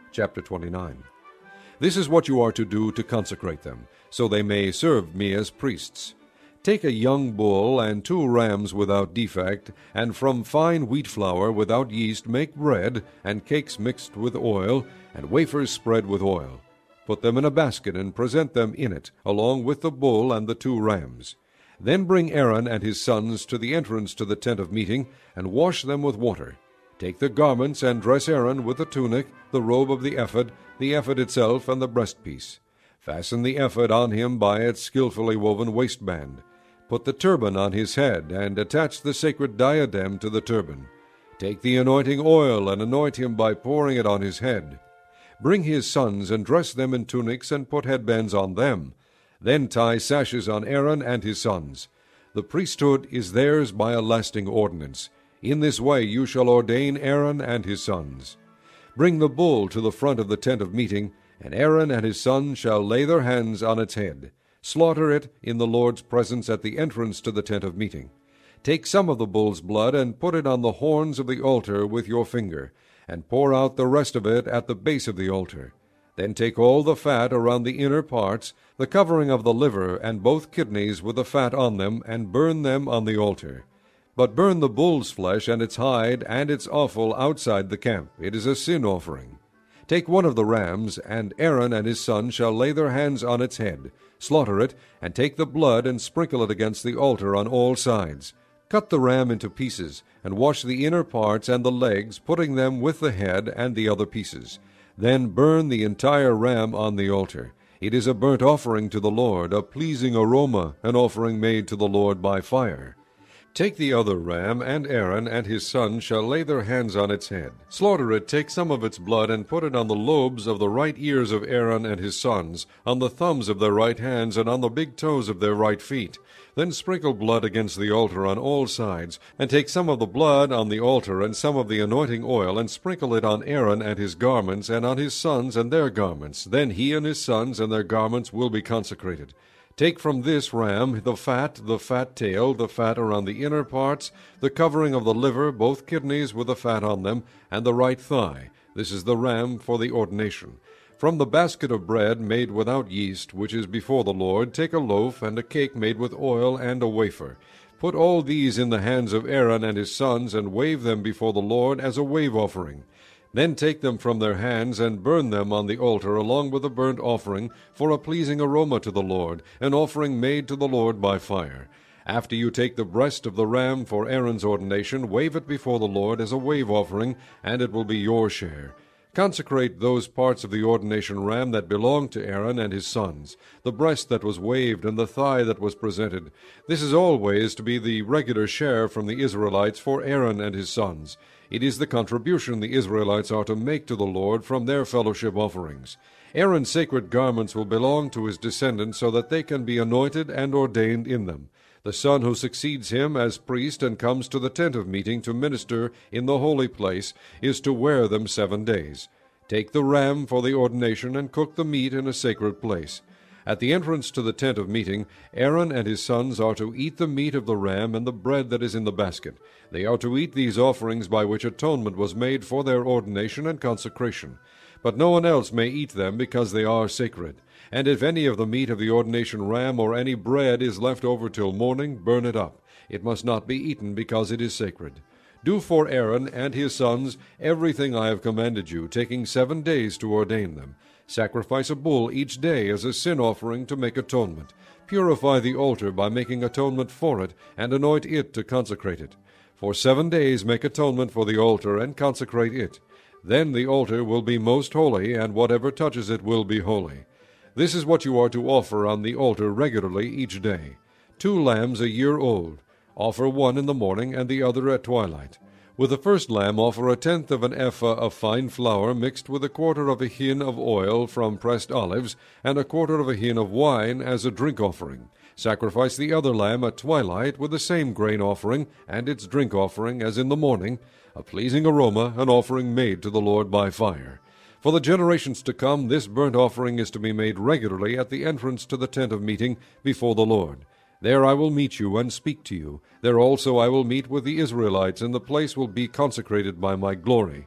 Chapter 29. This is what you are to do to consecrate them, so they may serve me as priests. Take a young bull and 2 rams without defect, and from fine wheat flour without yeast make bread, and cakes mixed with oil, and wafers spread with oil. Put them in a basket, and present them in it, along with the bull and the 2 rams. Then bring Aaron and his sons to the entrance to the tent of meeting, and wash them with water. Take the garments, and dress Aaron with the tunic, the robe of the ephod itself, and the breastpiece. Fasten the ephod on him by its skillfully woven waistband. Put the turban on his head, and attach the sacred diadem to the turban. Take the anointing oil, and anoint him by pouring it on his head. Bring his sons, and dress them in tunics, and put headbands on them. Then tie sashes on Aaron and his sons. The priesthood is theirs by a lasting ordinance. In this way you shall ordain Aaron and his sons. Bring the bull to the front of the tent of meeting, and Aaron and his sons shall lay their hands on its head. Slaughter it in the Lord's presence at the entrance to the tent of meeting. Take some of the bull's blood, and put it on the horns of the altar with your finger, and pour out the rest of it at the base of the altar. Then take all the fat around the inner parts, the covering of the liver, and both kidneys with the fat on them, and burn them on the altar. But burn the bull's flesh and its hide and its offal outside the camp. It is a sin offering. Take one of the rams, and Aaron and his sons shall lay their hands on its head. Slaughter it, and take the blood and sprinkle it against the altar on all sides. Cut the ram into pieces, and wash the inner parts and the legs, putting them with the head and the other pieces. Then burn the entire ram on the altar. It is a burnt offering to the Lord, a pleasing aroma, an offering made to the Lord by fire. Take the other ram, and Aaron and his sons shall lay their hands on its head. Slaughter it, take some of its blood, and put it on the lobes of the right ears of Aaron and his sons, on the thumbs of their right hands, and on the big toes of their right feet. Then sprinkle blood against the altar on all sides, and take some of the blood on the altar, and some of the anointing oil, and sprinkle it on Aaron and his garments, and on his sons and their garments. Then he and his sons and their garments will be consecrated. Take from this ram the fat tail, the fat around the inner parts, the covering of the liver, both kidneys with the fat on them, and the right thigh. This is the ram for the ordination. From the basket of bread made without yeast, which is before the Lord, take a loaf, and a cake made with oil, and a wafer. Put all these in the hands of Aaron and his sons, and wave them before the Lord as a wave offering. Then take them from their hands, and burn them on the altar along with the burnt offering, for a pleasing aroma to the Lord, an offering made to the Lord by fire. After you take the breast of the ram for Aaron's ordination, wave it before the Lord as a wave offering, and it will be your share. Consecrate those parts of the ordination ram that belong to Aaron and his sons, the breast that was waved and the thigh that was presented. This is always to be the regular share from the Israelites for Aaron and his sons. It is the contribution the Israelites are to make to the Lord from their fellowship offerings. Aaron's sacred garments will belong to his descendants so that they can be anointed and ordained in them. The son who succeeds him as priest and comes to the tent of meeting to minister in the holy place is to wear them 7 days. Take the ram for the ordination and cook the meat in a sacred place. At the entrance to the tent of meeting, Aaron and his sons are to eat the meat of the ram and the bread that is in the basket. They are to eat these offerings by which atonement was made for their ordination and consecration. But no one else may eat them because they are sacred. And if any of the meat of the ordination ram or any bread is left over till morning, burn it up. It must not be eaten because it is sacred. Do for Aaron and his sons everything I have commanded you, taking 7 days to ordain them. Sacrifice a bull each day as a sin offering to make atonement. Purify the altar by making atonement for it, and anoint it to consecrate it. For 7 days make atonement for the altar, and consecrate it. Then the altar will be most holy, and whatever touches it will be holy. This is what you are to offer on the altar regularly each day. 2 lambs a year old. Offer one in the morning, and the other at twilight. With the first lamb offer 1/10 of an ephah of fine flour mixed with 1/4 of a hin of oil from pressed olives, and 1/4 of a hin of wine as a drink offering. Sacrifice the other lamb at twilight with the same grain offering and its drink offering as in the morning, a pleasing aroma, an offering made to the Lord by fire. For the generations to come, this burnt offering is to be made regularly at the entrance to the tent of meeting before the Lord. There I will meet you and speak to you. There also I will meet with the Israelites, and the place will be consecrated by my glory.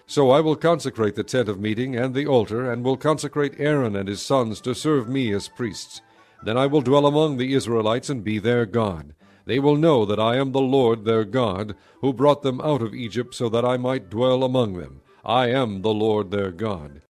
So I will consecrate the tent of meeting and the altar, and will consecrate Aaron and his sons to serve me as priests. Then I will dwell among the Israelites and be their God. They will know that I am the Lord their God, who brought them out of Egypt so that I might dwell among them. I am the Lord their God.